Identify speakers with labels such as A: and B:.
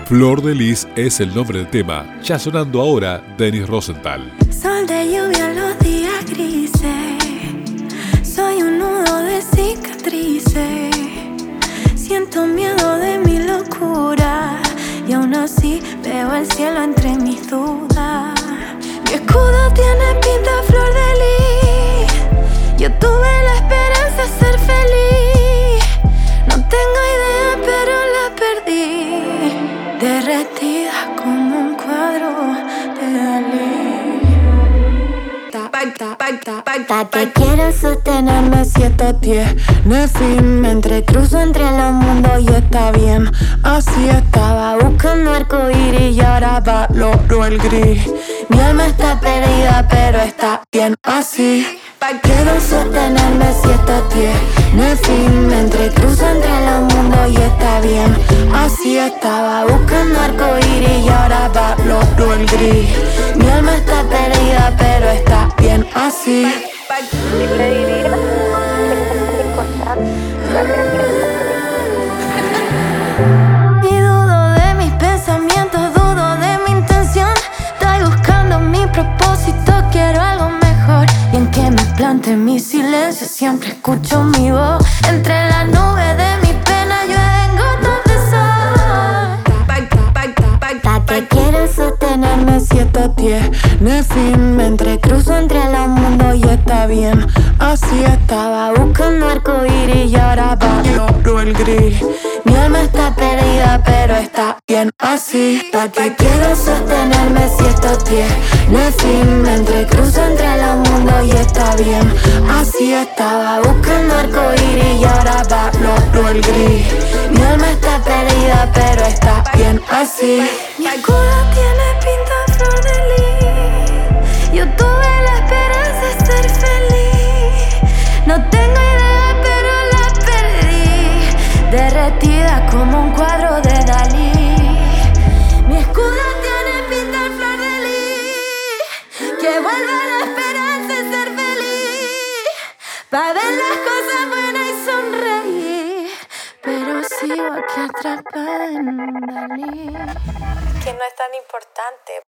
A: Flor de Lis es el nombre del tema, ya sonando ahora Dennis Rosenthal.
B: Sol de lluvia en los días grises, soy un nudo de cicatrices, siento miedo de mi locura y aún así veo el cielo entre mis dudas. Mi escudo tiene pinta de flor de lis, yo tuve la esperanza de ser feliz. No tengo idea pero la perdí, derretida como un cuadro de Dalí.
C: Que quiero sostenerme si esto tiene fin. Me entrecruzo entre los mundos y está bien. Así estaba buscando arcoíris y ahora valoro el gris. Mi alma está perdida pero está bien así. Quiero sostenerme si esto tiene fin. Me entrecruzo entre los mundos y está bien. Así estaba buscando arcoíris y ahora valoro el gris. Mi alma está perdida pero está bien así.
B: Y dudo de mis pensamientos, dudo de mi intención. Estoy buscando mi propósito, quiero algo mejor. Y en que me plante mi silencio, siempre escucho mi voz. Entre las nubes de mi pena llueven gotas de sol.
C: Que quiero sostenerme si esto tiene fin. Me entrecruzo entre los mundos y está bien. Así estaba buscando arcoíris y ahora valoro el gris. Mi alma está perdida pero está bien así. Que quiero sostenerme si esto tiene fin. Me entrecruzo entre los mundos y está bien. Así estaba buscando arcoíris y ahora valoro el gris. Mi alma está perdida pero está bien así.
B: Mi escudo tiene pinta de flor de lis, yo tuve la esperanza de ser feliz. No tengo idea pero la perdí, derretida como un cuadro de Dalí. Mi escudo tiene pinta de flor de lis, que vuelva la esperanza de ser feliz, pa' ver las cosas buenas y sonreír. Pero sigo aquí atrapada en Dalí.
D: Que no es tan importante.